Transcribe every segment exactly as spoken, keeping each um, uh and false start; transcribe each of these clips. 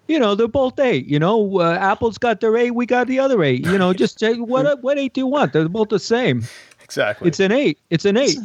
You know, they're both eight. You know, uh, Apple's got their eight, we got the other eight. You know, just say, what what eight do you want? They're both the same. Exactly. It's an eight. It's an eight.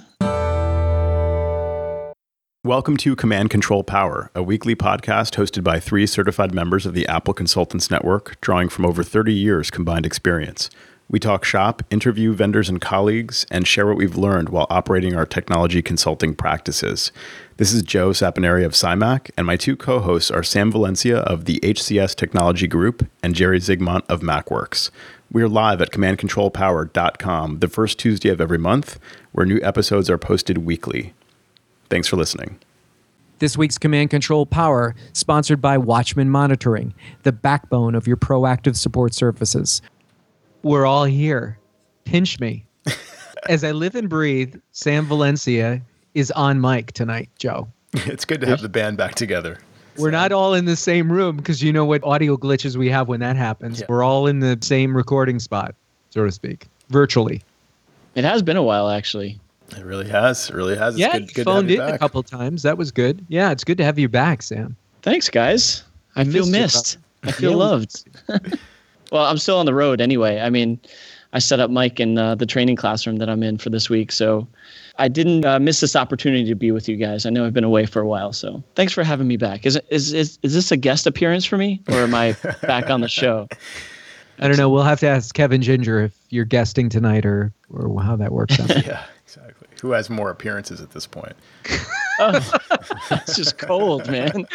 Welcome to Command Control Power, a weekly podcast hosted by three certified members of the Apple Consultants Network, drawing from over thirty years combined experience. We talk shop, interview vendors and colleagues, and share what we've learned while operating our technology consulting practices. This is Joe Saponari of CyMac, and my two co-hosts are Sam Valencia of the H C S Technology Group and Jerry Zigmont of MacWorks. We're live at command control power dot com the first Tuesday of every month, where new episodes are posted weekly. Thanks for listening. This week's Command Control Power, sponsored by Watchman Monitoring, the backbone of your proactive support services. We're all here. Pinch me. As I live and breathe, Sam Valencia is on mic tonight, Joe. It's good to have the band back together. We're not all in the same room because you know what audio glitches we have when that happens. Yeah. We're all in the same recording spot, so to speak, virtually. It has been a while, actually. It really has. It really has. It's yeah, good, you good phoned to have you in back. a couple times. That was good. Yeah, it's good to have you back, Sam. Thanks, guys. I, I feel missed. I feel yeah, loved. Well, I'm still on the road anyway. I mean, I set up Mike in uh, the training classroom that I'm in for this week, so I didn't uh, miss this opportunity to be with you guys. I know I've been away for a while, so thanks for having me back. Is is is is this a guest appearance for me, or am I back on the show? I don't know. We'll have to ask Kevin Ginger if you're guesting tonight, or or how that works out. Yeah, exactly. Who has more appearances at this point? Oh, it's just cold, man.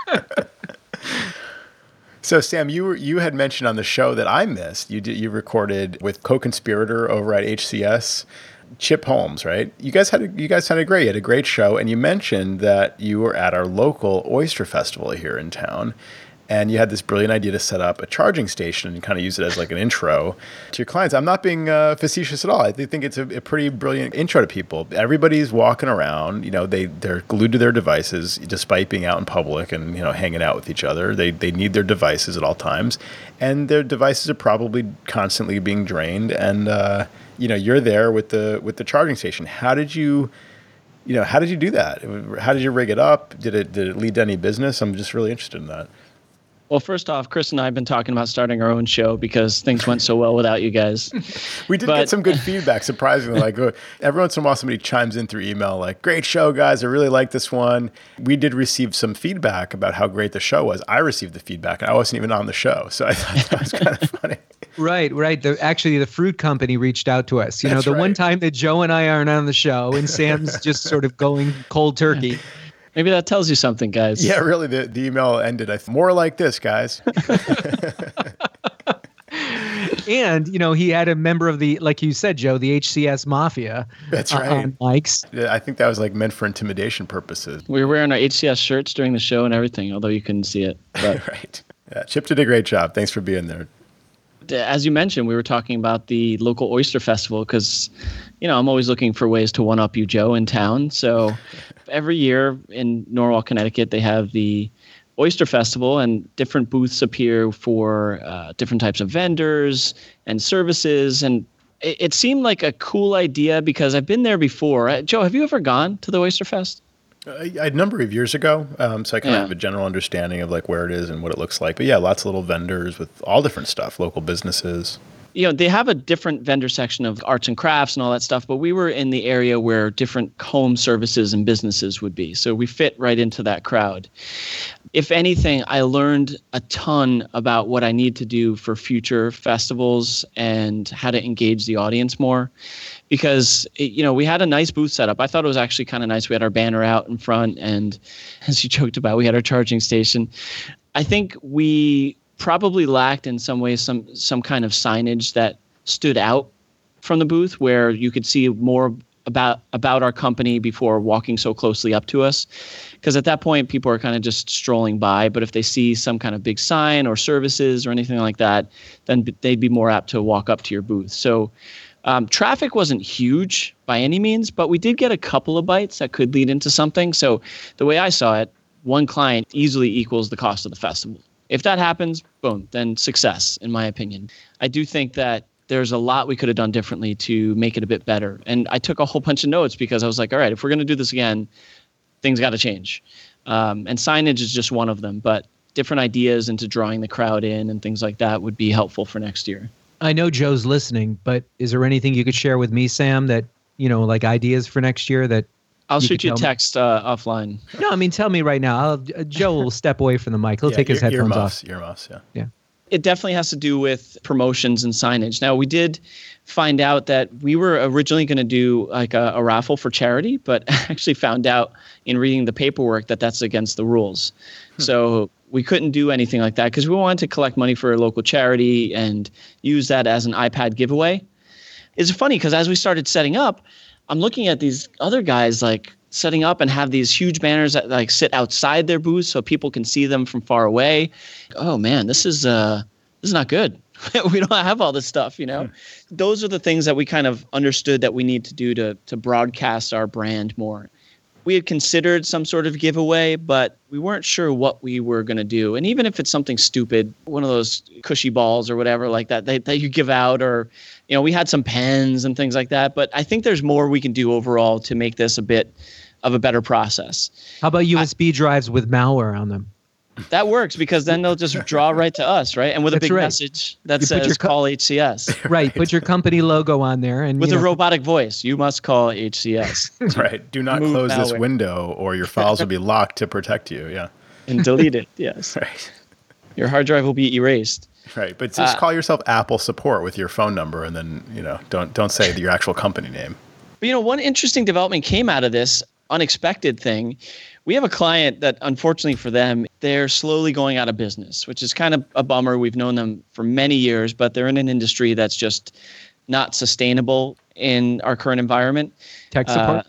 So, Sam, you were, you had mentioned on the show that I missed. You did, you recorded with co-conspirator over at H C S, Chip Holmes, right? You guys had a, you guys had a great you had a great show, and you mentioned that you were at our local Oyster Festival here in town, and you had this brilliant idea to set up a charging station and kind of use it as like an intro to your clients. I'm not being uh, facetious at all. I think it's a, a pretty brilliant intro to people. Everybody's walking around, you know, they, they're glued to their devices despite being out in public and, you know, hanging out with each other. They they need their devices at all times. And their devices are probably constantly being drained. And, uh, you know, you're there with the with the charging station. How did you, you know, how did you do that? How did you rig it up? Did it, did it lead to any business? I'm just really interested in that. Well, first off, Chris and I have been talking about starting our own show because things went so well without you guys. We did but, get some good feedback, surprisingly. Like every once in a while, somebody chimes in through email, like, "Great show, guys! I really like this one." We did receive some feedback about how great the show was. I received the feedback, and I wasn't even on the show, so I thought that was kind of funny. Right, right. The, actually, the fruit company reached out to us. You That's know, the right. one time that Joe and I aren't on the show, and Sam's just sort of going cold turkey. Maybe that tells you something, guys. Yeah, really. The, the email ended, I th- more like this, guys. And, you know, he had a member of the, like you said, Joe, the H C S Mafia. That's right. Uh, on mics. Yeah, I think that was like meant for intimidation purposes. We were wearing our H C S shirts during the show and everything, although you couldn't see it. But. Right. Yeah, Chip did a great job. Thanks for being there. As you mentioned, we were talking about the local Oyster Festival because, you know, I'm always looking for ways to one-up you, Joe, in town. So every year in Norwalk, Connecticut, they have the Oyster Festival, and different booths appear for uh, different types of vendors and services. And it, it seemed like a cool idea because I've been there before. Uh, Joe, have you ever gone to the Oyster Fest? A, a number of years ago, um, so I kind yeah. of have a general understanding of like where it is and what it looks like. But yeah, lots of little vendors with all different stuff, local businesses. You know, they have a different vendor section of arts and crafts and all that stuff, but we were in the area where different home services and businesses would be. So we fit right into that crowd. If anything, I learned a ton about what I need to do for future festivals and how to engage the audience more. Because, it, you know, we had a nice booth set up. I thought it was actually kind of nice. We had our banner out in front, and as you joked about, we had our charging station. I think we probably lacked in some ways some some kind of signage that stood out from the booth where you could see more about about our company before walking so closely up to us. Because at that point, people are kind of just strolling by. But if they see some kind of big sign or services or anything like that, then they'd be more apt to walk up to your booth. So Um, traffic wasn't huge by any means, but we did get a couple of bites that could lead into something. So the way I saw it, one client easily equals the cost of the festival. If that happens, boom, then success, in my opinion. I do think that there's a lot we could have done differently to make it a bit better. And I took a whole bunch of notes because I was like, all right, if we're going to do this again, things got to change. Um, and signage is just one of them. But different ideas into drawing the crowd in and things like that would be helpful for next year. I know Joe's listening, but is there anything you could share with me, Sam, that, you know, like ideas for next year that I'll you shoot you a me? text uh, offline. No, I mean, tell me right now. I'll, uh, Joe will step away from the mic. He'll Yeah, take his ear- headphones earmuffs, off. Earmuffs, yeah. Yeah. It definitely has to do with promotions and signage. Now, we did find out that we were originally going to do like a, a raffle for charity, but actually found out in reading the paperwork that that's against the rules. Hmm. So we couldn't do anything like that because we wanted to collect money for a local charity and use that as an iPad giveaway. It's funny because as we started setting up, I'm looking at these other guys like setting up and have these huge banners that like sit outside their booths so people can see them from far away. Oh man, this is uh this is not good. We don't have all this stuff, you know. Hmm. Those are the things that we kind of understood that we need to do to to broadcast our brand more. We had considered some sort of giveaway, but we weren't sure what we were going to do. And even if it's something stupid, one of those cushy balls or whatever like that, that, that you give out, or, you know, we had some pens and things like that. But I think there's more we can do overall to make this a bit of a better process. How about U S B I, drives with malware on them? That works because then they'll just draw right to us, right? And with That's a big right. message that you says co- call H C S. Right. Put your company logo on there. And with you a know, robotic voice, you must call H C S. Right. Do not Move close this malware. window or your files will be locked to protect you. Yeah. And delete it, yes. Right. Your hard drive will be erased. Right. But just Uh, call yourself Apple support with your phone number and then, you know, don't don't say your actual company name. But, you know, one interesting development came out of this unexpected thing. We have a client that, unfortunately for them, they're slowly going out of business, which is kind of a bummer. We've known them for many years, but they're in an industry that's just not sustainable in our current environment. tech support.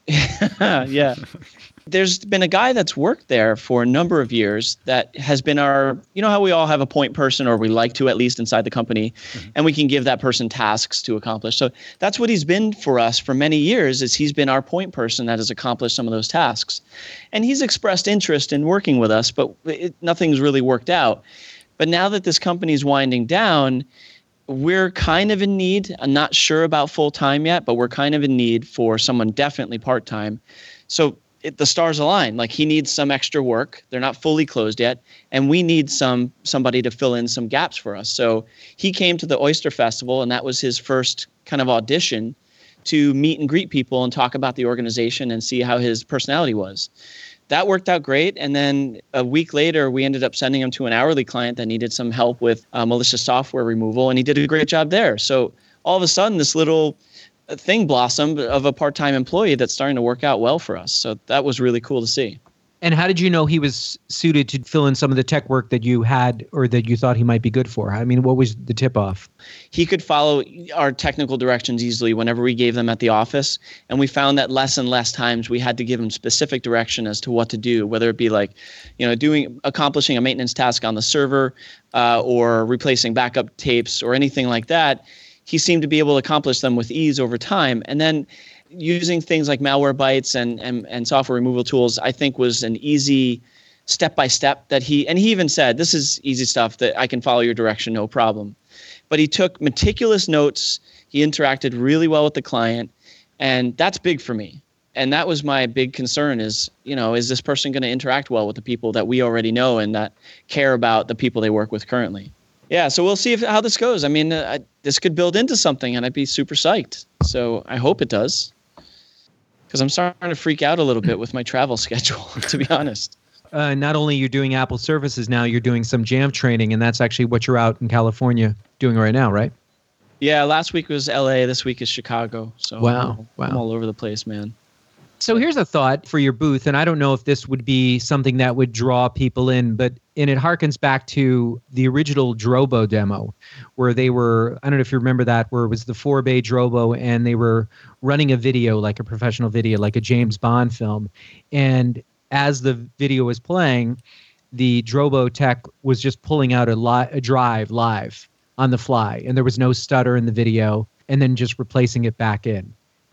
Uh, yeah. There's been a guy that's worked there for a number of years that has been our, you know how we all have a point person, or we like to at least inside the company, mm-hmm. and we can give that person tasks to accomplish. So that's what he's been for us for many years, is he's been our point person that has accomplished some of those tasks. And he's expressed interest in working with us, but it, nothing's really worked out. But now that this company's winding down, we're kind of in need. I'm not sure about full-time yet, but we're kind of in need for someone definitely part-time. So It, the stars align. Like, he needs some extra work. They're not fully closed yet, and we need some somebody to fill in some gaps for us. So he came to the Oyster Festival, and that was his first kind of audition to meet and greet people and talk about the organization and see how his personality was. That worked out great, and then a week later, we ended up sending him to an hourly client that needed some help with uh, malicious software removal, and he did a great job there. So all of a sudden, this little thing blossomed of a part-time employee that's starting to work out well for us. So that was really cool to see. And how did you know he was suited to fill in some of the tech work that you had or that you thought he might be good for? I mean, what was the tip-off? He could follow our technical directions easily whenever we gave them at the office. And we found that less and less times we had to give him specific direction as to what to do, whether it be like, you know, doing, accomplishing a maintenance task on the server uh, or replacing backup tapes or anything like that. He seemed to be able to accomplish them with ease over time. And then using things like Malwarebytes and, and, and software removal tools, I think was an easy step-by-step that he, and he even said, this is easy stuff that I can follow your direction, no problem. But he took meticulous notes. He interacted really well with the client. And that's big for me. And that was my big concern is, you know, is this person going to interact well with the people that we already know and that care about the people they work with currently? Yeah, so we'll see if, how this goes. I mean, uh, I, this could build into something, and I'd be super psyched. So I hope it does, because I'm starting to freak out a little bit with my travel schedule, to be honest. Uh, not only you're doing Apple services now, you're doing some Jamf training, and that's actually what you're out in California doing right now, right? Yeah, last week was L A. This week is Chicago. So wow, I'm, wow. I'm all over the place, man. So here's a thought for your booth, and I don't know if this would be something that would draw people in, but and it harkens back to the original Drobo demo, where they were, I don't know if you remember that, where it was the four bay Drobo, and they were running a video, like a professional video, like a James Bond film. And as the video was playing, the Drobo tech was just pulling out a, li- a drive live on the fly, and there was no stutter in the video, and then just replacing it back in.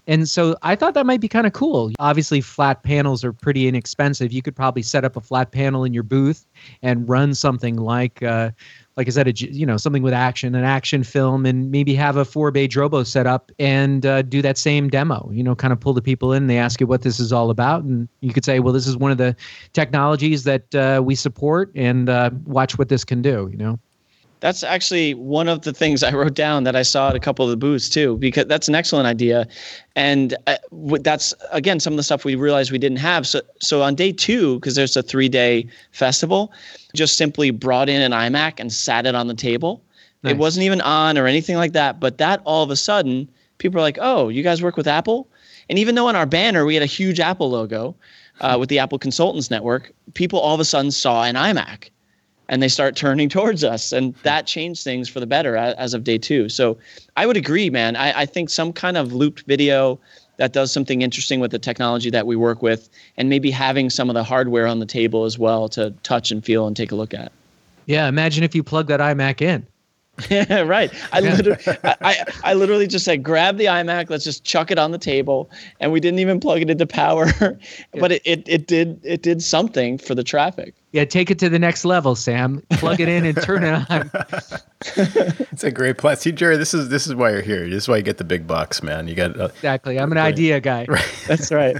And so I thought that might be kind of cool. Obviously, flat panels are pretty inexpensive. You could probably set up a flat panel in your booth and run something like, uh, like I said, a, you know, something with action, an action film, and maybe have a four bay Drobo set up and uh, do that same demo. You know, kind of pull the people in. They ask you what this is all about, and you could say, well, this is one of the technologies that uh, we support, and uh, watch what this can do. You know. That's actually one of the things I wrote down that I saw at a couple of the booths too, because that's an excellent idea. And uh, that's, again, some of the stuff we realized we didn't have. So so on day two, because there's a three-day festival, just simply brought in an iMac and sat it on the table. Nice. It wasn't even on or anything like that. But that all of a sudden, people are like, oh, you guys work with Apple? And even though on our banner we had a huge Apple logo uh, with the Apple Consultants Network, people all of a sudden saw an iMac. And they start turning towards us. And that changed things for the better as of day two. So I would agree, man. I, I think some kind of looped video that does something interesting with the technology that we work with, and maybe having some of the hardware on the table as well to touch and feel and take a look at. Yeah, imagine if you plug that iMac in. Yeah, right. I literally, I, I, I literally just said, grab the iMac, let's just chuck it on the table, and we didn't even plug it into power, yeah. but it, it it did it did something for the traffic. Yeah, take it to the next level, Sam. Plug it in and turn it on. It's a great plan. See, Jerry, this is this is why you're here. This is why you get the big bucks, man. You got uh, exactly. I'm an right. idea guy. Right. That's right.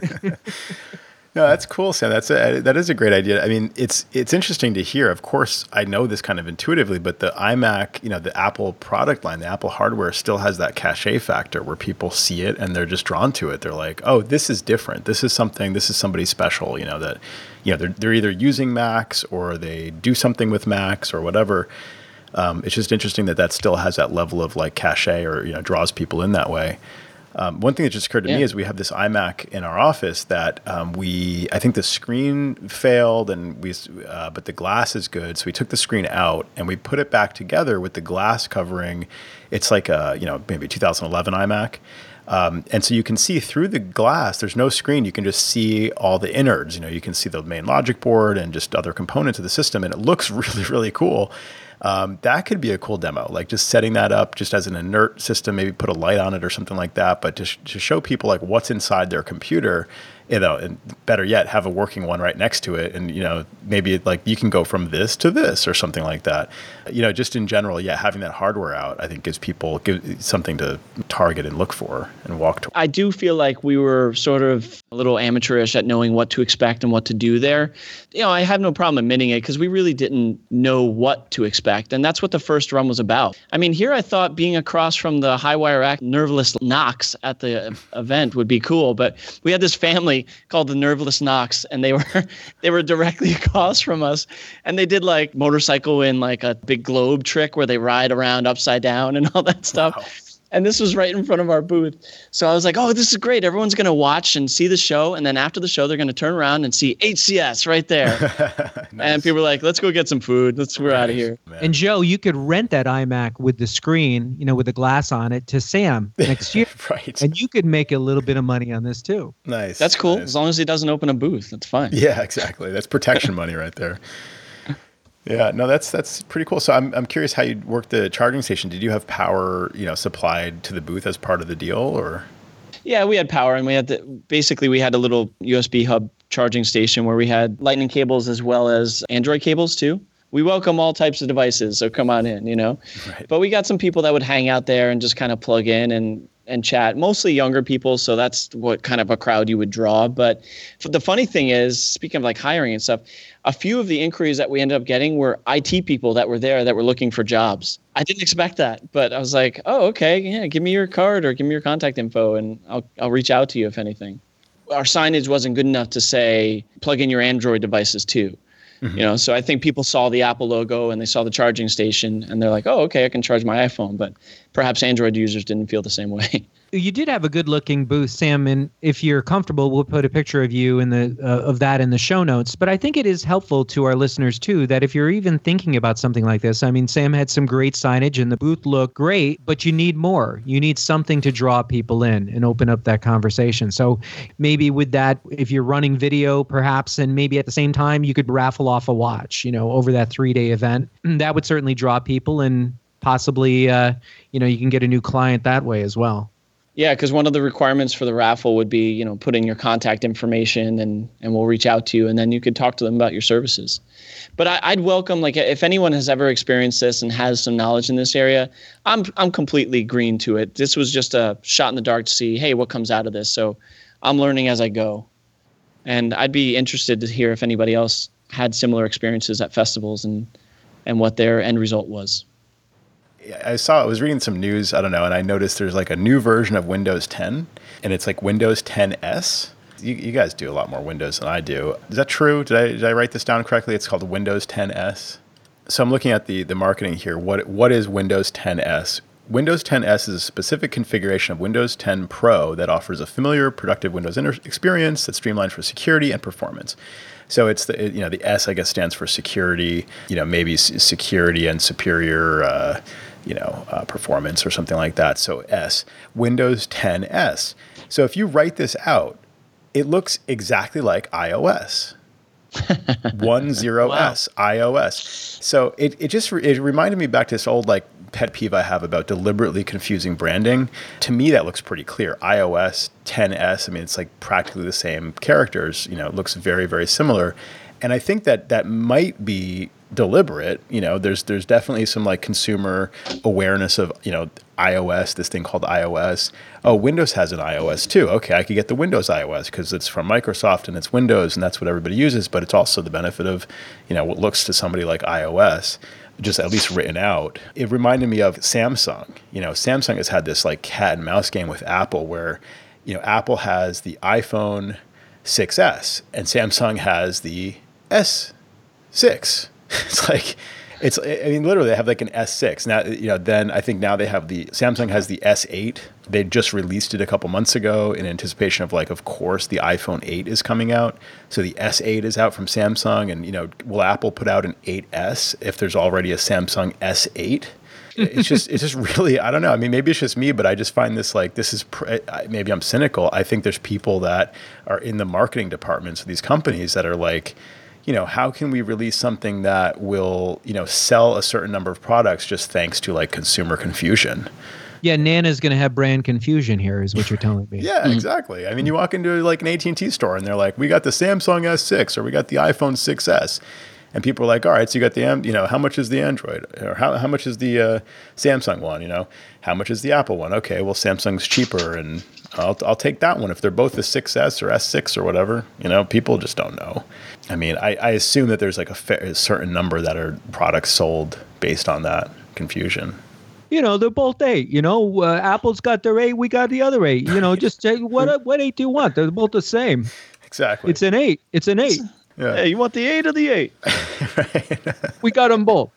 No, that's cool, Sam. That's a, that is a great idea. I mean, it's it's interesting to hear. Of course, I know this kind of intuitively, but the iMac, you know, the Apple product line, the Apple hardware still has that cachet factor where people see it and they're just drawn to it. They're like, oh, this is different. This is something, this is somebody special, you know, that, you know, they're, they're either using Macs or they do something with Macs or whatever. Um, it's just interesting that that still has that level of like cachet or, you know, draws people in that way. Um, one thing that just occurred to yeah. me is we have this iMac in our office that um, we, I think the screen failed and we, uh, but the glass is good. So we took the screen out and we put it back together with the glass covering. It's like a, you know, maybe two thousand eleven iMac. Um, and so you can see through the glass, there's no screen. You can just see all the innards, you know, you can see the main logic board and just other components of the system. And it looks really, really cool. Um, that could be a cool demo, like just setting that up just as an inert system, maybe put a light on it or something like that. But to, sh- to show people like what's inside their computer, you know, and better yet, have a working one right next to it. And, you know, maybe like you can go from this to this or something like that. You know, just in general, yeah, having that hardware out, I think gives people give something to target and look for and walk toward. I do feel like we were sort of a little amateurish at knowing what to expect and what to do there. You know, I have no problem admitting it because we really didn't know what to expect. And that's what the first run was about. I mean, here I thought being across from the Highwire Act Nerveless Knox at the event would be cool. But we had this family called the Nerveless Knox, and they were they were directly across from us, and they did like motorcycle in like a big globe trick where they ride around upside down and all that stuff. Wow. And this was right in front of our booth. So I was like, oh, this is great. Everyone's going to watch and see the show. And then after the show, they're going to turn around and see H C S right there. Nice. And people were like, let's go get some food. Let's, we're nice. Out of here. Man. And Joe, you could rent that iMac with the screen, you know, with the glass on it to Sam next year. Right. And you could make a little bit of money on this too. Nice. That's cool. Nice. As long as he doesn't open a booth, that's fine. Yeah, exactly. That's protection money right there. Yeah, no, that's that's pretty cool. So I'm I'm curious how you work the charging station. Did you have power, you know, supplied to the booth as part of the deal, or? Yeah, we had power, and we had the, basically we had a little U S B hub charging station where we had lightning cables as well as Android cables too. We welcome all types of devices, so come on in, you know. Right. But we got some people that would hang out there and just kind of plug in and and chat, mostly younger people. So that's what kind of a crowd you would draw. But the funny thing is, speaking of like hiring and stuff, a few of the inquiries that we ended up getting were I T people that were there that were looking for jobs. I didn't expect that, but I was like, oh, okay, yeah, give me your card or give me your contact info and I'll I'll reach out to you if anything. Our signage wasn't good enough to say plug in your Android devices too. Mm-hmm. You know, so I think people saw the Apple logo and they saw the charging station and they're like, oh, okay, I can charge my iPhone. But perhaps Android users didn't feel the same way. You did have a good-looking booth, Sam, and if you're comfortable, we'll put a picture of you in the uh, of that in the show notes. But I think it is helpful to our listeners, too, that if you're even thinking about something like this, I mean, Sam had some great signage and the booth looked great, but you need more. You need something to draw people in and open up that conversation. So maybe with that, if you're running video, perhaps, and maybe at the same time, you could raffle off a watch, you know, over that three-day event. That would certainly draw people and possibly, uh, you know, you can get a new client that way as well. Yeah, because one of the requirements for the raffle would be, you know, put in your contact information and, and we'll reach out to you and then you could talk to them about your services. But I, I'd welcome, like, if anyone has ever experienced this and has some knowledge in this area, I'm I'm completely green to it. This was just a shot in the dark to see, hey, what comes out of this. So I'm learning as I go. And I'd be interested to hear if anybody else had similar experiences at festivals and, and what their end result was. I saw, I was reading some news, I don't know, and I noticed there's like a new version of Windows ten, and it's like Windows ten S. You, you guys do a lot more Windows than I do. Is that true? Did I did I write this down correctly? It's called Windows ten S. So I'm looking at the, the marketing here. What What is Windows ten S? Windows ten S is a specific configuration of Windows ten Pro that offers a familiar, productive Windows inter- experience that's streamlined for security and performance. So it's the, you know, the S, I guess, stands for security, you know, maybe s- security and superior, uh, you know, uh, performance or something like that. So S, Windows ten S. So if you write this out, it looks exactly like iOS. ten S, wow. iOS. So it, it just, it reminded me back to this old, like, pet peeve I have about deliberately confusing branding. To me, that looks pretty clear. iOS, ten S, I mean, it's like practically the same characters, you know, it looks very, very similar. And I think that that might be deliberate. You know, there's there's definitely some like consumer awareness of, you know, iOS, this thing called iOS. Oh, Windows has an iOS too. Okay, I could get the Windows iOS because it's from Microsoft and it's Windows and that's what everybody uses, but it's also the benefit of, you know, what looks to somebody like iOS, just at least written out. It reminded me of Samsung. You know, Samsung has had this like cat and mouse game with Apple where, you know, Apple has the iPhone six S and Samsung has the S six. It's like, it's, I mean, literally they have like an S six. Now, you know, then I think now they have the, Samsung has the S eight. They just released it a couple months ago in anticipation of like, of course, the iPhone eight is coming out. So the S eight is out from Samsung. And, you know, will Apple put out an eight S if there's already a Samsung S eight? It's just, it's just really, I don't know. I mean, maybe it's just me, but I just find this like, this is, maybe I'm cynical. I think there's people that are in the marketing departments of these companies that are like, you know, how can we release something that will, you know, sell a certain number of products just thanks to like consumer confusion? Yeah, Nana's going to have brand confusion here is what you're telling me. Yeah, mm-hmm. Exactly. I mean, you walk into like an A T and T store and they're like, we got the Samsung S six or we got the iPhone six S. And people are like, all right, so you got the, you know, how much is the Android? Or how how much is the uh, Samsung one? You know, how much is the Apple one? Okay, well, Samsung's cheaper and I'll I'll take that one if they're both the six S or S six or whatever. You know, people just don't know. I mean, I, I assume that there's like a, fair, a certain number that are products sold based on that confusion. You know, they're both eight. You know, uh, Apple's got their eight, we got the other eight. You know, just say, what what eight do you want? They're both the same. Exactly. It's an eight. It's an eight. Yeah. Hey, you want the eight or the eight? Right. We got them both.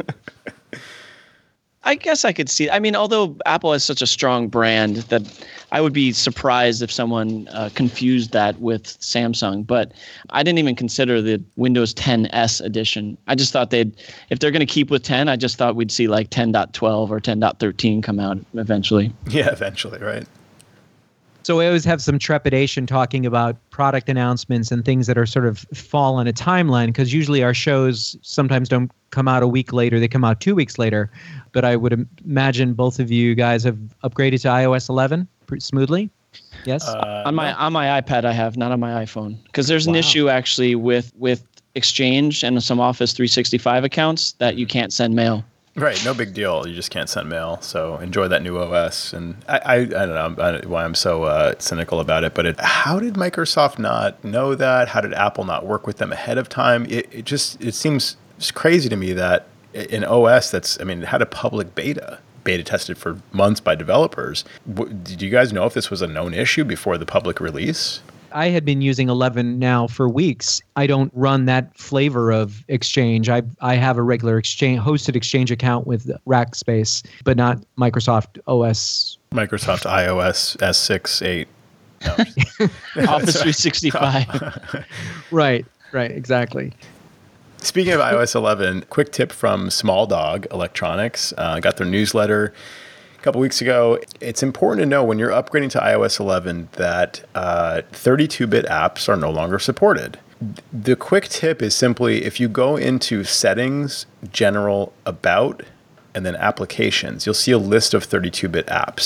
I guess I could see. I mean, although Apple has such a strong brand that I would be surprised if someone uh, confused that with Samsung. But I didn't even consider the Windows ten S edition. I just thought they'd, if they're going to keep with ten, I just thought we'd see like ten point twelve or ten point thirteen come out eventually. Yeah, eventually, right? So I always have some trepidation talking about product announcements and things that are sort of fall on a timeline, because usually our shows sometimes don't come out a week later. They come out two weeks later. But I would imagine both of you guys have upgraded to i O S eleven pretty smoothly. Yes? Uh, on my on my iPad I have, not on my iPhone. Because there's an wow. issue actually with, with Exchange and some Office three sixty-five accounts that you can't send mail. Right, no big deal. You just can't send mail. So enjoy that new O S. And I, I, I don't know I, why I'm so uh, cynical about it, but it, how did Microsoft not know that? How did Apple not work with them ahead of time? It, it just it seems just crazy to me that an O S that's, I mean, it had a public beta, beta tested for months by developers. Did you guys know if this was a known issue before the public release? I had been using eleven now for weeks. I don't run that flavor of Exchange. I I have a regular Exchange hosted Exchange account with Rackspace, but not Microsoft O S. Microsoft iOS S six, eight. No. Office three sixty-five. Right, right, exactly. Speaking of i O S eleven, quick tip from Small Dog Electronics. I uh, got their newsletter a couple weeks ago. It's important to know when you're upgrading to i O S eleven that uh, thirty-two bit apps are no longer supported. The quick tip is simply if you go into Settings, General, About, and then Applications, you'll see a list of thirty-two bit apps.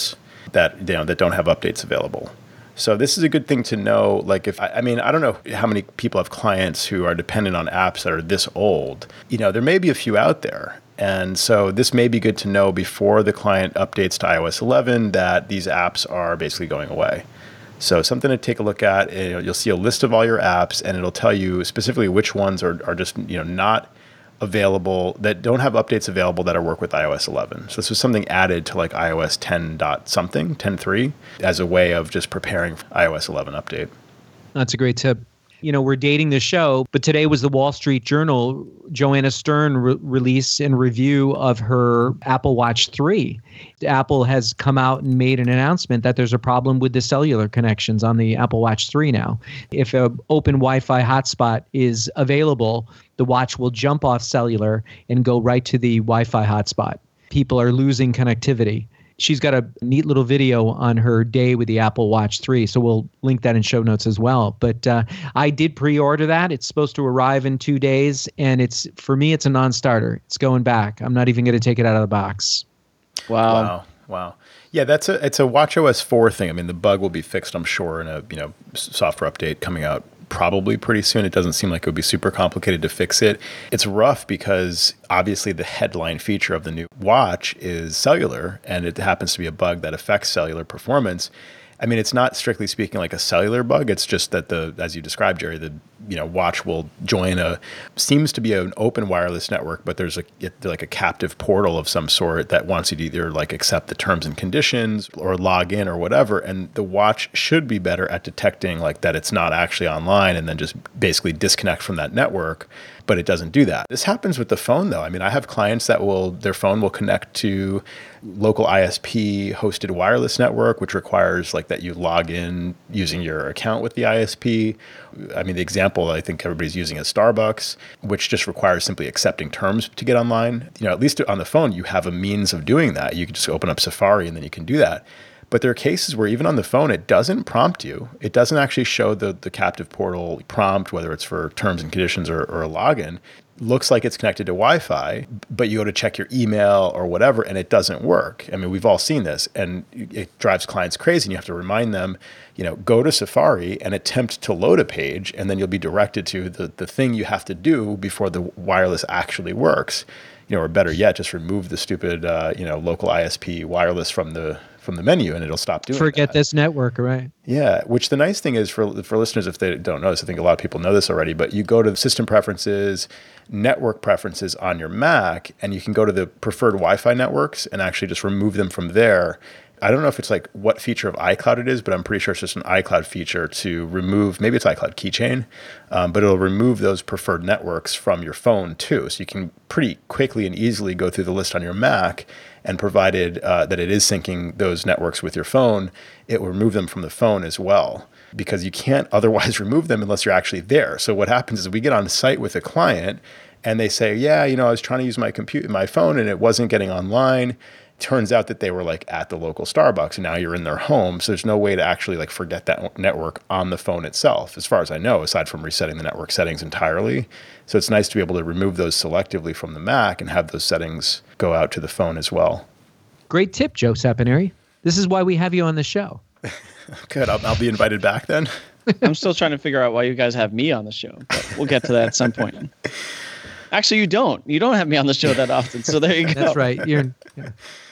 that, you know, that don't have updates available. So this is a good thing to know. Like if, I mean, I don't know how many people have clients who are dependent on apps that are this old. You know, there may be a few out there. And so this may be good to know before the client updates to i O S eleven that these apps are basically going away. So something to take a look at. You know, you'll see a list of all your apps, and it'll tell you specifically which ones are, are just, you know, not available, that don't have updates available that are work with i O S eleven. So this was something added to like iOS ten dot something, ten point three, as a way of just preparing for i O S eleven update. That's a great tip. You know, we're dating the show, but today was the Wall Street Journal, Joanna Stern re- release and review of her Apple Watch three. Apple has come out and made an announcement that there's a problem with the cellular connections on the Apple Watch three now. If an open Wi-Fi hotspot is available, the watch will jump off cellular and go right to the Wi-Fi hotspot. People are losing connectivity. She's got a neat little video on her day with the Apple Watch three, so we'll link that in show notes as well. But uh, I did pre-order that. It's supposed to arrive in two days, and it's for me, it's a non-starter. It's going back. I'm not even going to take it out of the box. Wow. Wow. Wow. Yeah, that's a it's a watchOS four thing. I mean, the bug will be fixed, I'm sure, in a, you know, software update coming out probably pretty soon. It doesn't seem like it would be super complicated to fix it. It's rough because obviously the headline feature of the new watch is cellular, and it happens to be a bug that affects cellular performance. I mean, it's not strictly speaking like a cellular bug. It's just that the, as you described, Jerry, the you know watch will join a seems to be an open wireless network, but there's a like a captive portal of some sort that wants you to either like accept the terms and conditions or log in or whatever. And the watch should be better at detecting like that it's not actually online, and then just basically disconnect from that network. But it doesn't do that. This happens with the phone, though. I mean, I have clients that will, their phone will connect to local I S P hosted wireless network, which requires like that you log in using your account with the I S P. I mean, the example I think everybody's using is Starbucks, which just requires simply accepting terms to get online. You know, at least on the phone, you have a means of doing that. You can just open up Safari and then you can do that. But there are cases where even on the phone, it doesn't prompt you. It doesn't actually show the, the captive portal prompt, whether it's for terms and conditions or, or a login. Looks like it's connected to Wi-Fi, but you go to check your email or whatever, and it doesn't work. I mean, we've all seen this, and it drives clients crazy. And you have to remind them, you know, go to Safari and attempt to load a page, and then you'll be directed to the, the thing you have to do before the wireless actually works. You know, or better yet, just remove the stupid, uh, you know, local I S P wireless from the from the menu, and it'll stop doing Forget that. this network, right? Yeah, which the nice thing is for for listeners, if they don't know this, I think a lot of people know this already, but you go to the system preferences, network preferences on your Mac, and you can go to the preferred Wi-Fi networks and actually just remove them from there. I don't know if it's like what feature of iCloud it is, but I'm pretty sure it's just an iCloud feature to remove, maybe it's iCloud Keychain, um, but it'll remove those preferred networks from your phone too. So you can pretty quickly and easily go through the list on your Mac, and provided uh, that it is syncing those networks with your phone, it will remove them from the phone as well, because you can't otherwise remove them unless you're actually there. So what happens is we get on site with a client and they say, yeah, you know, I was trying to use my computer, my phone, and it wasn't getting online. Turns out that they were like at the local Starbucks, and now you're in their home. So there's no way to actually like forget that network on the phone itself, as far as I know, aside from resetting the network settings entirely. So it's nice to be able to remove those selectively from the Mac and have those settings go out to the phone as well. Great tip, Joe Saponari. This is why we have you on the show. Good. I'll, I'll be invited back then. I'm still trying to figure out why you guys have me on the show, but we'll get to that at some point. Actually, you don't. You don't have me on the show that often, so there you go. That's right. You're. Yeah.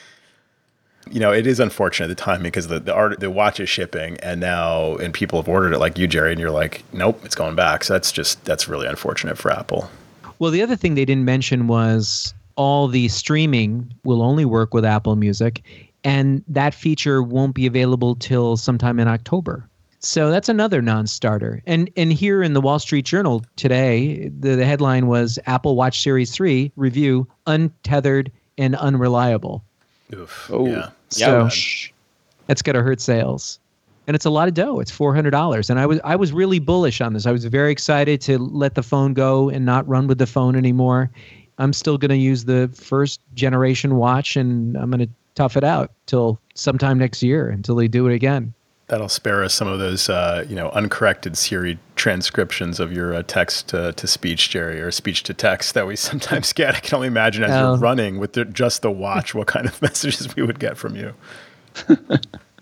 You know, it is unfortunate the timing, because the the, art, the watch is shipping, and now and people have ordered it like you, Jerry, and you're like, nope, it's going back. So that's just that's really unfortunate for Apple. Well, the other thing they didn't mention was all the streaming will only work with Apple Music, and that feature won't be available till sometime in October. So that's another non-starter. And and here in the Wall Street Journal today, the, the headline was Apple Watch Series three review untethered and unreliable. Oof. Oh, yeah. So Ouch. that's got to hurt sales. And it's a lot of dough. It's four hundred dollars. And I was I was really bullish on this. I was very excited to let the phone go and not run with the phone anymore. I'm still going to use the first generation watch, and I'm going to tough it out till sometime next year until they do it again. That'll spare us some of those, uh, you know, uncorrected Siri transcriptions of your uh, text to, to speech, Jerry, or speech to text that we sometimes get. I can only imagine as Oh. you're running with the, just the watch, what kind of messages we would get from you.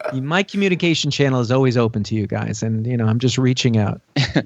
My communication channel is always open to you guys, and you know I'm just reaching out.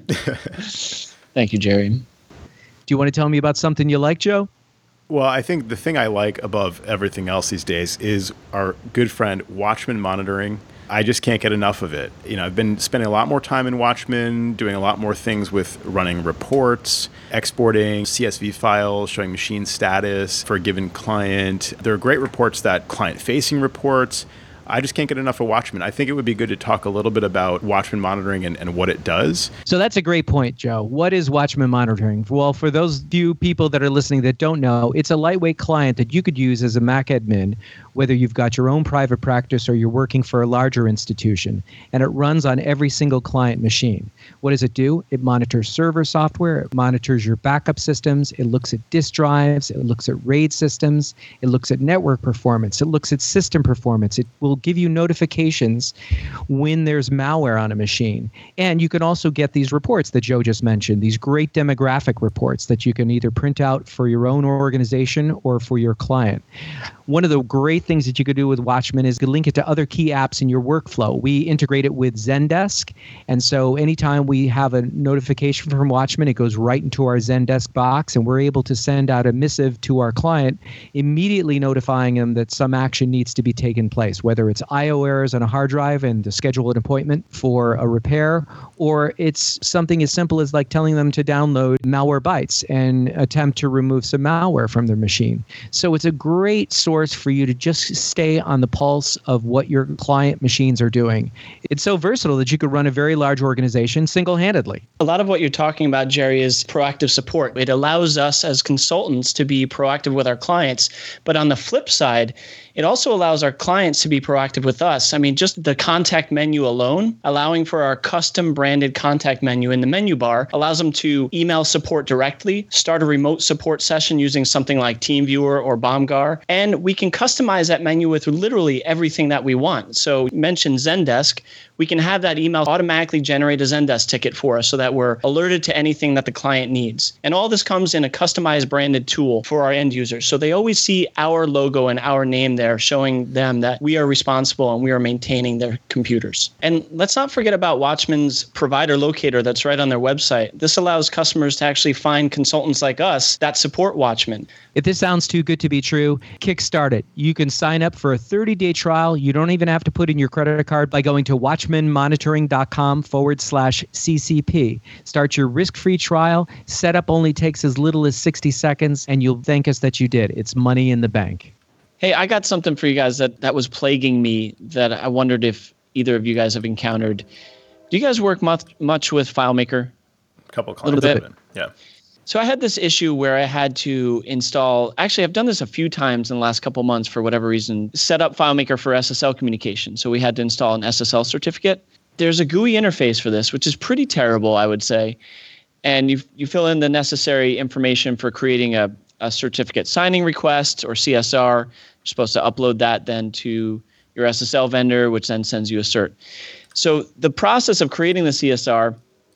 Thank you, Jerry. Do you want to tell me about something you like, Joe? Well, I think the thing I like above everything else these days is our good friend Watchman Monitoring. I just can't get enough of it. You know, I've been spending a lot more time in Watchman, doing a lot more things with running reports, exporting C S V files, showing machine status for a given client. There are great reports that client-facing reports. I just can't get enough of Watchman. I think it would be good to talk a little bit about Watchman Monitoring and, and what it does. So that's a great point, Joe. What is Watchman Monitoring? Well, for those few people that are listening that don't know, it's a lightweight client that you could use as a Mac admin, whether you've got your own private practice or you're working for a larger institution, and it runs on every single client machine. What does it do? It monitors server software, it monitors your backup systems, it looks at disk drives, it looks at RAID systems, it looks at network performance, it looks at system performance, it will give you notifications when there's malware on a machine. And you can also get these reports that Joe just mentioned, these great demographic reports that you can either print out for your own organization or for your client. One of the great things that you could do with Watchman is to link it to other key apps in your workflow. We integrate it with Zendesk. And so anytime we have a notification from Watchman, it goes right into our Zendesk box, and we're able to send out a missive to our client, immediately notifying them that some action needs to be taken place, whether it's I O errors on a hard drive and to schedule an appointment for a repair, or it's something as simple as like telling them to download Malwarebytes and attempt to remove some malware from their machine. So it's a great source for you to just stay on the pulse of what your client machines are doing. It's so versatile that you could run a very large organization single-handedly. A lot of what you're talking about, Jerry, is proactive support. It allows us as consultants to be proactive with our clients. But on the flip side, it also allows our clients to be proactive with us. I mean, just the contact menu alone, allowing for our custom branded contact menu in the menu bar, allows them to email support directly, start a remote support session using something like TeamViewer or Bomgar, and we can customize that menu with literally everything that we want. So you mentioned Zendesk. We can have that email automatically generate a Zendesk ticket for us so that we're alerted to anything that the client needs. And all this comes in a customized branded tool for our end users. So they always see our logo and our name there, showing them that we are responsible and we are maintaining their computers. And let's not forget about Watchman's provider locator that's right on their website. This allows customers to actually find consultants like us that support Watchman. If this sounds too good to be true, kickstart it. You can sign up for a thirty-day trial. You don't even have to put in your credit card by going to watchmanmonitoring.com forward slash CCP. Start your risk-free trial. Setup only takes as little as sixty seconds, and you'll thank us that you did. It's money in the bank. Hey, I got something for you guys that, that was plaguing me that I wondered if either of you guys have encountered. Do you guys work much, much with FileMaker? A couple of clients. A little bit. Yeah. So I had this issue where I had to install, actually I've done this a few times in the last couple of months for whatever reason, set up FileMaker for S S L communication. So we had to install an S S L certificate. There's a G U I interface for this, which is pretty terrible, I would say. And you you fill in the necessary information for creating a, a certificate signing request or C S R. You're supposed to upload that then to your S S L vendor, which then sends you a cert. So the process of creating the C S R,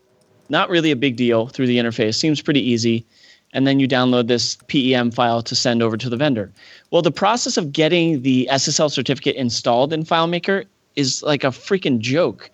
not really a big deal through the interface, seems pretty easy. And then you download this P E M file to send over to the vendor. Well, the process of getting the S S L certificate installed in FileMaker is like a freaking joke.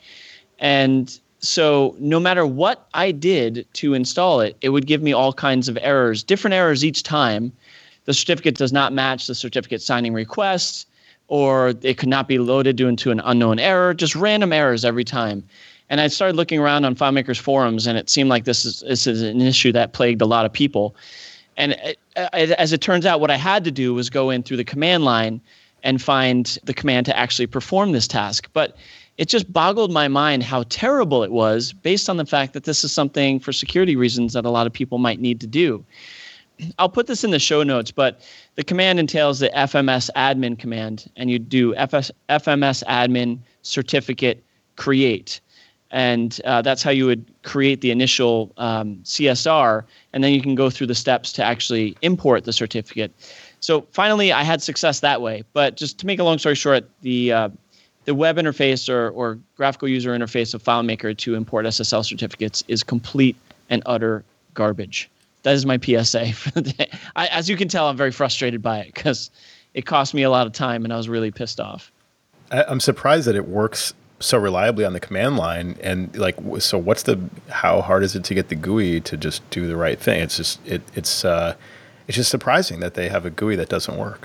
And so no matter what I did to install it, it would give me all kinds of errors, different errors each time. The certificate does not match the certificate signing request, or it could not be loaded due to an unknown error, just random errors every time. And I started looking around on FileMaker's forums, and it seemed like this is, this is an issue that plagued a lot of people. And it, it, as it turns out, what I had to do was go in through the command line and find the command to actually perform this task. But it just boggled my mind how terrible it was based on the fact that this is something for security reasons that a lot of people might need to do. I'll put this in the show notes, but the command entails the F M S admin command, and you do F M S admin certificate create. And uh, that's how you would create the initial um, C S R, and then you can go through the steps to actually import the certificate. So finally, I had success that way. But just to make a long story short, the uh, the web interface or, or graphical user interface of FileMaker to import S S L certificates is complete and utter garbage. That is my P S A for the day. I, as you can tell, I'm very frustrated by it because it cost me a lot of time and I was really pissed off. I, I'm surprised that it works so reliably on the command line. And like, so what's the, how hard is it to get the G U I to just do the right thing? It's just, it, it's, uh, it's just surprising that they have a G U I that doesn't work.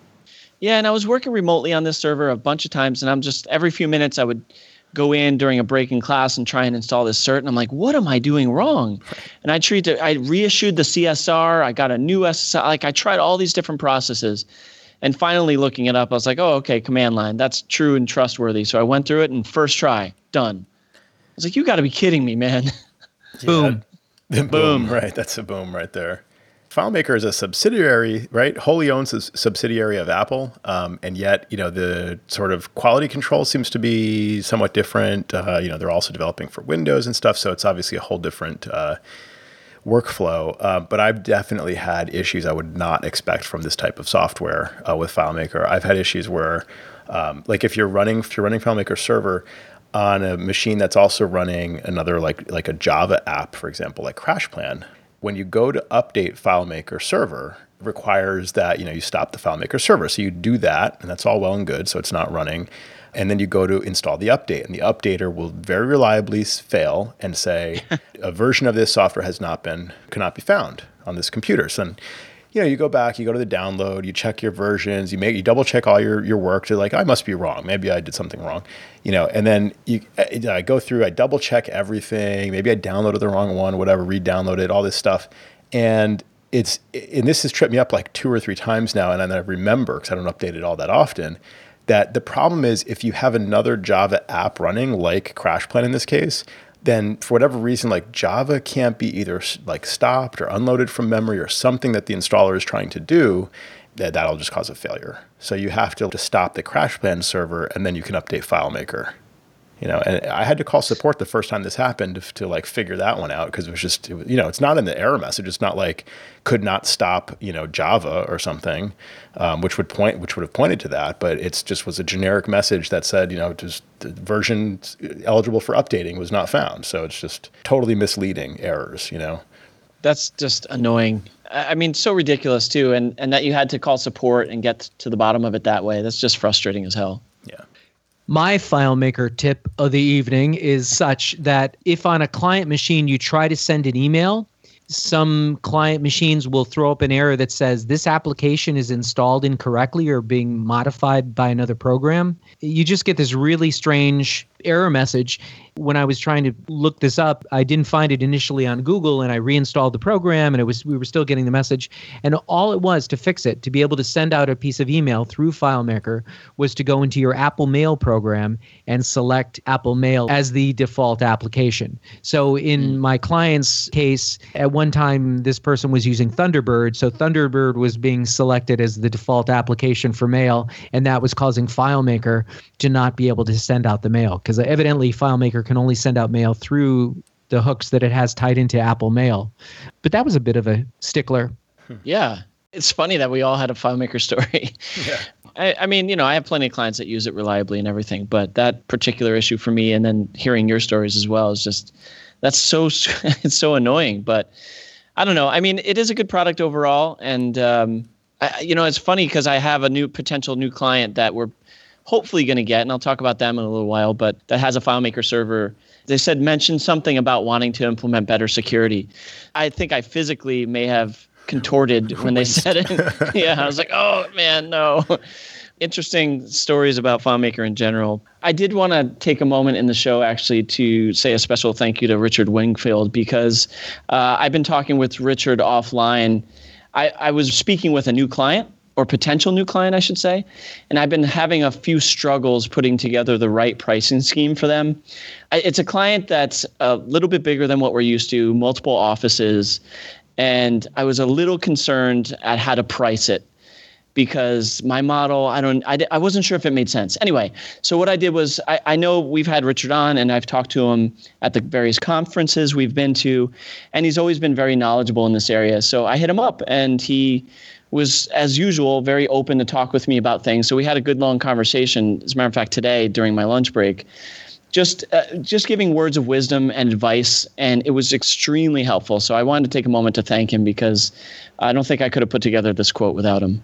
Yeah. And I was working remotely on this server a bunch of times, and I'm just, every few minutes I would go in during a break in class and try and install this cert. And I'm like, what am I doing wrong? And I treated, I reissued the C S R. I got a new S S I. Like I tried all these different processes. And finally looking it up, I was like, oh, okay, command line. That's true and trustworthy. So I went through it and first try, done. I was like, you got to be kidding me, man. Boom. Yeah. Boom. Right. That's a boom right there. FileMaker is a subsidiary, right? Wholly owned subsidiary of Apple. Um, and yet, you know, the sort of quality control seems to be somewhat different. Uh, you know, they're also developing for Windows and stuff. So it's obviously a whole different uh, workflow. Uh, but I've definitely had issues I would not expect from this type of software uh, with FileMaker. I've had issues where, um, like if you're running, if you're running FileMaker server on a machine that's also running another, like, like a Java app, for example, like CrashPlan, when you go to update FileMaker server, it requires that, you know, you stop the FileMaker server. So you do that, and that's all well and good. So it's not running. And then you go to install the update, and the updater will very reliably fail and say a version of this software has not been, cannot be found on this computer. So, you know, you go back, you go to the download, you check your versions, you make, you double check all your, your work to like, I must be wrong. Maybe I did something wrong, you know, and then you, I go through, I double check everything. Maybe I downloaded the wrong one, whatever, re-downloaded all this stuff. And it's, and this has tripped me up like two or three times now. And then I remember, because I don't update it all that often, that the problem is if you have another Java app running, like CrashPlan in this case, then for whatever reason, like Java can't be either like stopped or unloaded from memory or something that the installer is trying to do, that that'll just cause a failure. So you have to, to stop the CrashPlan server, and then you can update FileMaker. You know, and I had to call support the first time this happened to, to like figure that one out, because it was just, it was, you know, it's not in the error message. It's not like could not stop, you know, Java or something, um, which would point, which would have pointed to that. But it's just was a generic message that said, you know, just the version eligible for updating was not found. So it's just totally misleading errors, you know. That's just annoying. I mean, so ridiculous too. And, and that you had to call support and get to the bottom of it that way. That's just frustrating as hell. Yeah. My FileMaker tip of the evening is such that if on a client machine you try to send an email, some client machines will throw up an error that says this application is installed incorrectly or being modified by another program. You just get this really strange error message. When I was trying to look this up, I didn't find it initially on Google, and I reinstalled the program, and it was we were still getting the message. And all it was to fix it, to be able to send out a piece of email through FileMaker, was to go into your Apple Mail program and select Apple Mail as the default application. So in my client's case, at one time, this person was using Thunderbird, so Thunderbird was being selected as the default application for mail, and that was causing FileMaker to not be able to send out the mail, because evidently FileMaker can only send out mail through the hooks that it has tied into Apple Mail. But that was a bit of a stickler. Yeah. It's funny that we all had a FileMaker story. Yeah. I, I mean, you know, I have plenty of clients that use it reliably and everything, but that particular issue for me, and then hearing your stories as well, is just, that's so, it's so annoying. But I don't know. I mean, it is a good product overall. And, um, I, you know, it's funny because I have a new potential new client that we're hopefully going to get, and I'll talk about them in a little while, but that has a FileMaker server. They said mention something about wanting to implement better security. I think I physically may have contorted when they said it. Yeah, I was like, oh, man, no. Interesting stories about FileMaker in general. I did want to take a moment in the show actually to say a special thank you to Richard Wingfield, because uh, I've been talking with Richard offline. I, I was speaking with a new client, or potential new client, I should say. And I've been having a few struggles putting together the right pricing scheme for them. It's a client that's a little bit bigger than what we're used to, multiple offices. And I was a little concerned at how to price it, because my model, I don't, I, I wasn't sure if it made sense. Anyway, so what I did was, I, I know we've had Richard on, and I've talked to him at the various conferences we've been to, and he's always been very knowledgeable in this area. So I hit him up, and he was, as usual, very open to talk with me about things. So we had a good long conversation, as a matter of fact, today during my lunch break, just uh, just giving words of wisdom and advice, and it was extremely helpful. So I wanted to take a moment to thank him, because I don't think I could have put together this quote without him.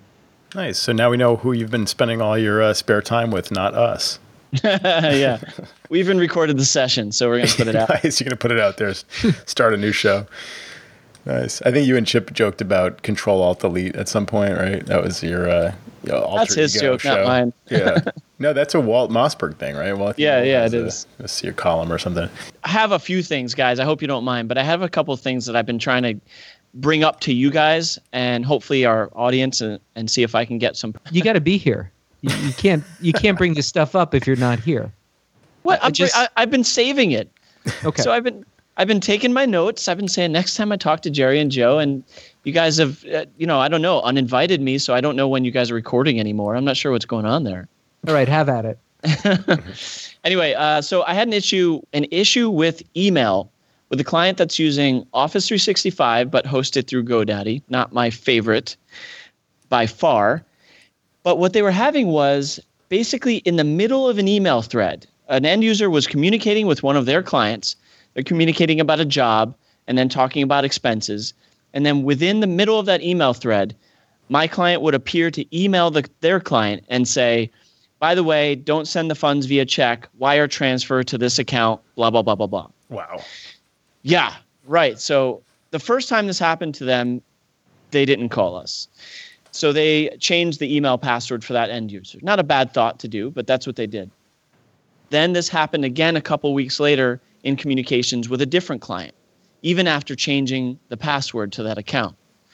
Nice. So now we know who you've been spending all your uh, spare time with, not us. Yeah. We even recorded the session, so we're going to put it out. Nice. You're going to put it out there, start a new show. Nice. I think you and Chip joked about Control Alt Delete at some point, right? That was your uh, you know, alter That's his ego joke, show. not mine. Yeah. No, that's a Walt Mossberg thing, right? Well, I think Yeah, Walt yeah, has it a, is. Let's see, a column or something. I have a few things, guys. I hope you don't mind, but I have a couple of things that I've been trying to bring up to you guys and hopefully our audience, and, and see if I can get some. You got to be here. You, you can't you can't bring this stuff up if you're not here. What? I I'm just- I, I've been saving it. Okay. So I've been I've been taking my notes. I've been saying next time I talk to Jerry and Joe, and you guys have, uh, you know, I don't know, uninvited me, so I don't know when you guys are recording anymore. I'm not sure what's going on there. All right, have at it. Anyway, uh, so I had an issue an issue with email with a client that's using Office three sixty-five but hosted through GoDaddy. Not my favorite by far. But what they were having was basically in the middle of an email thread, an end user was communicating with one of their clients. They're communicating about a job and then talking about expenses. And then within the middle of that email thread, my client would appear to email the, their client and say, by the way, don't send the funds via check, wire transfer to this account, blah, blah, blah, blah, blah. Wow. Yeah, right. So the first time this happened to them, they didn't call us. So they changed the email password for that end user. Not a bad thought to do, but that's what they did. Then this happened again a couple weeks later in communications with a different client, even after changing the password to that account.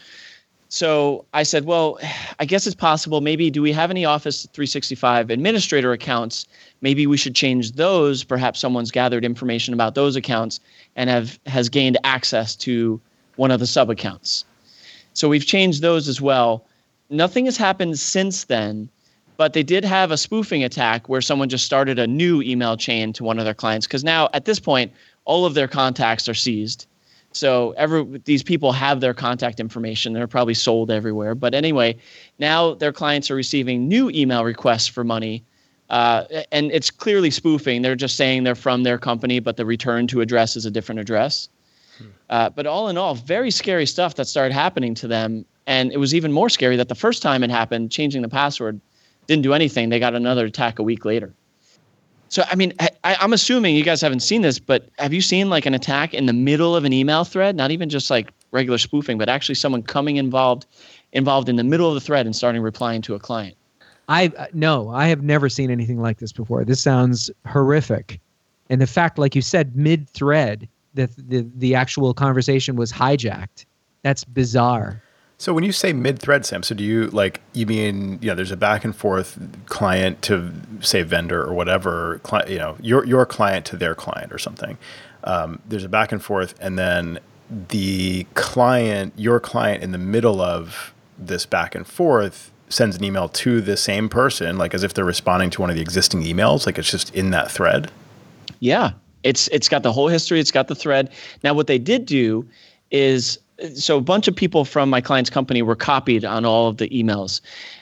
So I said, well, I guess it's possible. Maybe do we have any Office three sixty-five administrator accounts? Maybe we should change those. Perhaps someone's gathered information about those accounts and have has gained access to one of the sub accounts. So we've changed those as well. Nothing has happened since then, but they did have a spoofing attack where someone just started a new email chain to one of their clients. Because now at this point, all of their contacts are seized. So every, these people have their contact information. They're probably sold everywhere. But anyway, now their clients are receiving new email requests for money. Uh, and it's clearly spoofing. They're just saying they're from their company, but the return to address is a different address. Hmm. Uh, but all in all, very scary stuff that started happening to them. And it was even more scary that the first time it happened, changing the password didn't do anything. They got another attack a week later. So, I mean, I, I'm assuming you guys haven't seen this, but have you seen like an attack in the middle of an email thread? Not even just like regular spoofing, but actually someone coming involved involved in the middle of the thread and starting replying to a client. I uh, no, I have never seen anything like this before. This sounds horrific. And the fact, like you said, mid-thread, the, the, the actual conversation was hijacked. That's bizarre. So when you say mid-thread, Sam, so do you like, you mean, you know, there's a back and forth client to say vendor or whatever, cli- you know, your your client to their client or something. Um, there's a back and forth, and then the client, your client in the middle of this back and forth sends an email to the same person, like as if they're responding to one of the existing emails, like it's just in that thread. Yeah, it's it's got the whole history. It's got the thread. Now, what they did do is, so a bunch of people from my client's company were copied on all of the emails.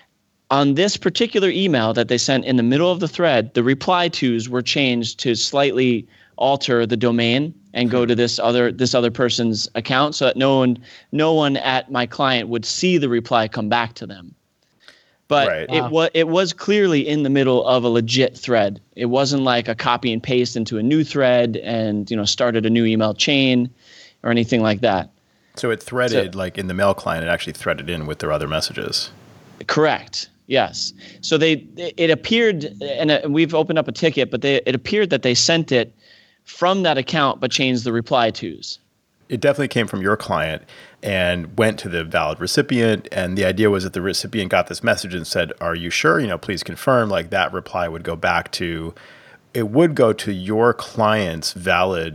On this particular email that they sent in the middle of the thread, the reply tos were changed to slightly alter the domain and go to this other this other person's account, so that no one no one at my client would see the reply come back to them. But Right. it Wow. was it was clearly in the middle of a legit thread. It wasn't like a copy and paste into a new thread and, you know, started a new email chain or anything like that. So it threaded, so, like in the mail client, it actually threaded in with their other messages. Correct. Yes. So they it appeared, and we've opened up a ticket, but they, it appeared that they sent it from that account but changed the reply tos. It definitely came from your client and went to the valid recipient. And the idea was that the recipient got this message and said, are you sure? You know, please confirm. Like that reply would go back to, it would go to your client's valid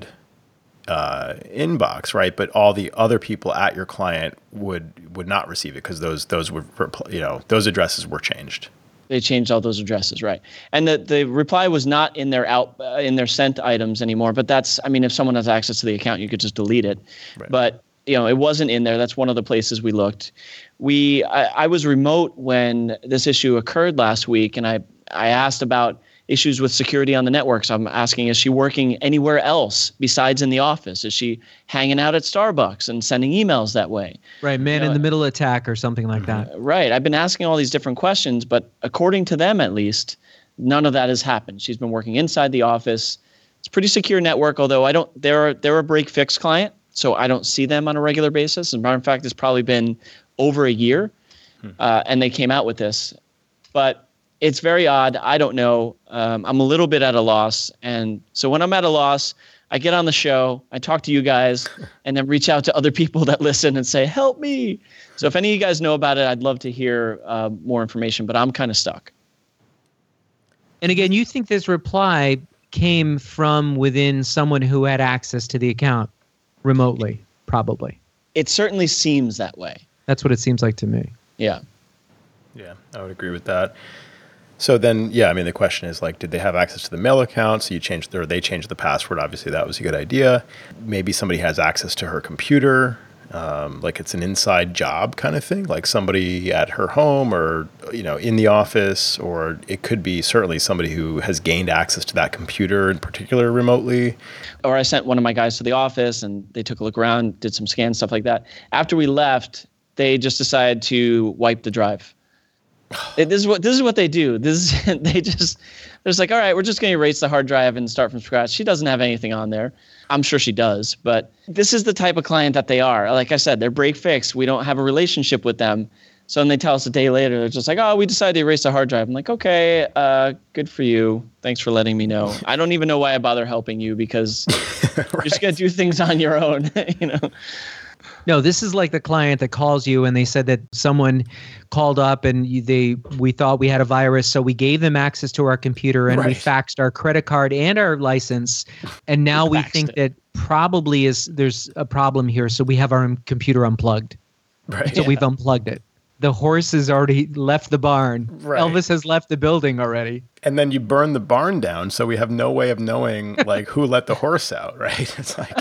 uh, inbox, right? But all the other people at your client would would not receive it because those those would, you know, those addresses were changed. They changed all those addresses, right? And the, the reply was not in their out uh, in their sent items anymore. But that's, I mean, if someone has access to the account, you could just delete it. Right. But you know, it wasn't in there. That's one of the places we looked. We I, I was remote when this issue occurred last week, and I I asked about issues with security on the network. So I'm asking, is she working anywhere else besides in the office? Is she hanging out at Starbucks and sending emails that way? Right, man You know, in the middle attack or something like that. Right. I've been asking all these different questions, but according to them, at least, none of that has happened. She's been working inside the office. It's a pretty secure network, although I don't. They're they're a break fix client, so I don't see them on a regular basis. As a matter of fact, it's probably been over a year, uh, and they came out with this, but it's very odd. I don't know. Um, I'm a little bit at a loss, and so when I'm at a loss, I get on the show, I talk to you guys, and then reach out to other people that listen and say, help me. So if any of you guys know about it, I'd love to hear uh, more information, but I'm kind of stuck. And again, you think this reply came from within someone who had access to the account remotely, probably. It certainly seems that way. That's what it seems like to me. Yeah. Yeah, I would agree with that. So then, yeah, I mean, the question is like, did they have access to the mail account? So you changed, or they changed the password. Obviously, that was a good idea. Maybe somebody has access to her computer, um, like it's an inside job kind of thing, like somebody at her home or, you know, in the office, or it could be certainly somebody who has gained access to that computer in particular remotely. Or I sent one of my guys to the office and they took a look around, did some scans, stuff like that. After we left, they just decided to wipe the drive. It, this is what this is what they do. This is, they just they're just like, all right, we're just going to erase the hard drive and start from scratch. She doesn't have anything on there. I'm sure she does, but this is the type of client that they are. Like I said, they're break fix. We don't have a relationship with them. So when they tell us a day later, they're just like, oh, we decided to erase the hard drive. I'm like, okay, uh, good for you. Thanks for letting me know. I don't even know why I bother helping you because right. You're just going to do things on your own, you know. No, this is like the client that calls you and they said that someone called up and you, they we thought we had a virus, so we gave them access to our computer and right. we faxed our credit card and our license, and now we, we think it. that probably is there's a problem here, so we have our computer unplugged. Right. So yeah. we've unplugged it. The horse has already left the barn. Right. Elvis has left the building already. And then you burn the barn down, so we have no way of knowing like who let the horse out, right? It's like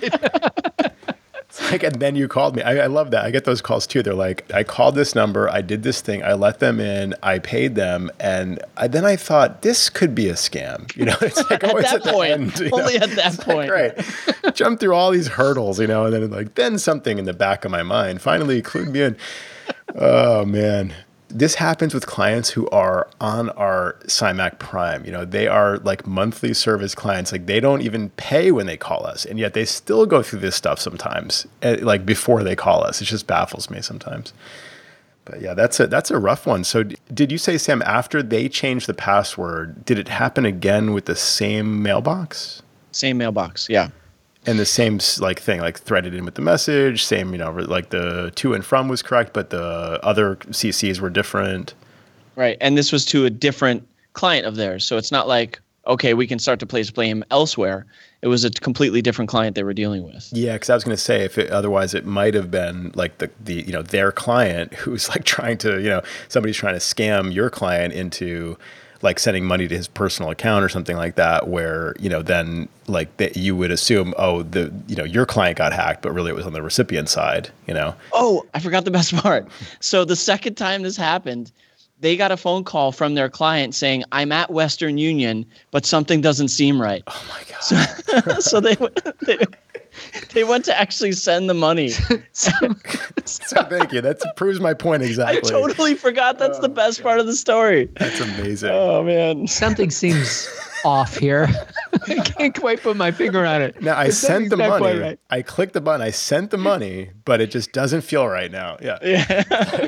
It's like, and then you called me. I, I love that. I get those calls too. They're like, I called this number, I did this thing, I let them in, I paid them, and I, then I thought this could be a scam. You know, it's like always at that at point, the end, only know? at that it's point, like, right? Jump through all these hurdles, you know, and then like then something in the back of my mind finally clued me in. Oh man. This happens with clients who are on our CyMac Prime. You know, they are like monthly service clients. Like they don't even pay when they call us, and yet they still go through this stuff sometimes. Like before they call us, it just baffles me sometimes. But yeah, that's a that's a rough one. So d- did you say, Sam, after they changed the password, did it happen again with the same mailbox? Same mailbox, yeah. And the same like thing, like threaded in with the message, same, you know, like the to and from was correct, but the other C Cs were different. Right. And this was to a different client of theirs. So it's not like, okay, we can start to place blame elsewhere. It was a completely different client they were dealing with. Yeah, because I was going to say, if it, otherwise it might have been like the, the, you know, their client who's like trying to, you know, somebody's trying to scam your client into like sending money to his personal account or something like that, where, you know, then like that you would assume, oh, the, you know, your client got hacked, but really it was on the recipient side, you know? Oh, I forgot the best part. So the second time this happened, they got a phone call from their client saying, I'm at Western Union, but something doesn't seem right. Oh my God. So, so they, they, they went to actually send the money. So thank you. That proves my point exactly. I totally forgot. That's oh, the best God. part of the story. That's amazing. Oh, man. Something seems off here. I can't quite put my finger on it. Now, I sent the money. Right. I clicked the button. I sent the money, but it just doesn't feel right now. Yeah. Yeah.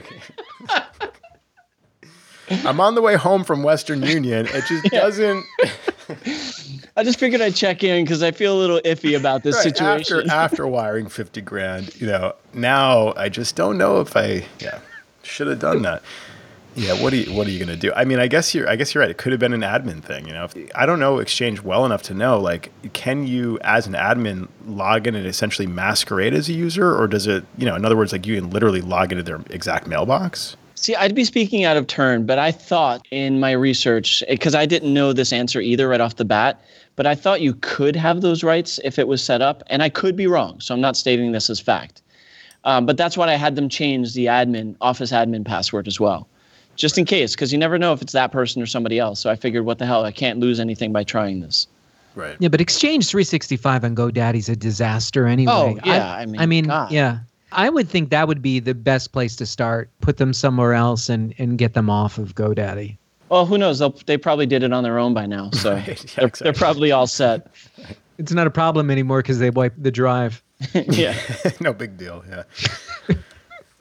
I'm on the way home from Western Union. It just yeah. doesn't... I just figured I'd check in because I feel a little iffy about this right, situation. After, after wiring fifty grand, you know, now I just don't know if I, yeah, should have done that. Yeah, what are you, what are you going to do? I mean, I guess you're, I guess you're right. It could have been an admin thing, you know. If, I don't know Exchange well enough to know, like, can you, as an admin, log in and essentially masquerade as a user, or does it, you know, in other words, like you can literally log into their exact mailbox? See, I'd be speaking out of turn, but I thought in my research, because I didn't know this answer either right off the bat, but I thought you could have those rights if it was set up, and I could be wrong, so I'm not stating this as fact. Um, but that's why I had them change the admin, office admin password as well, just in case, because you never know if it's that person or somebody else. So I figured, what the hell? I can't lose anything by trying this. Right. Yeah, but Exchange three sixty-five on GoDaddy's a disaster anyway. Oh, yeah. I, I mean, I mean, God. yeah. I would think that would be the best place to start. Put them somewhere else and, and get them off of GoDaddy. Well, who knows? They'll, they probably did it on their own by now. So Right, yeah, they're, exactly. they're probably all set. It's not a problem anymore because they wiped the drive. Yeah. No big deal. Yeah.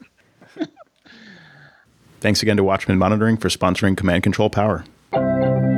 Thanks again to Watchman Monitoring for sponsoring Command Control Power.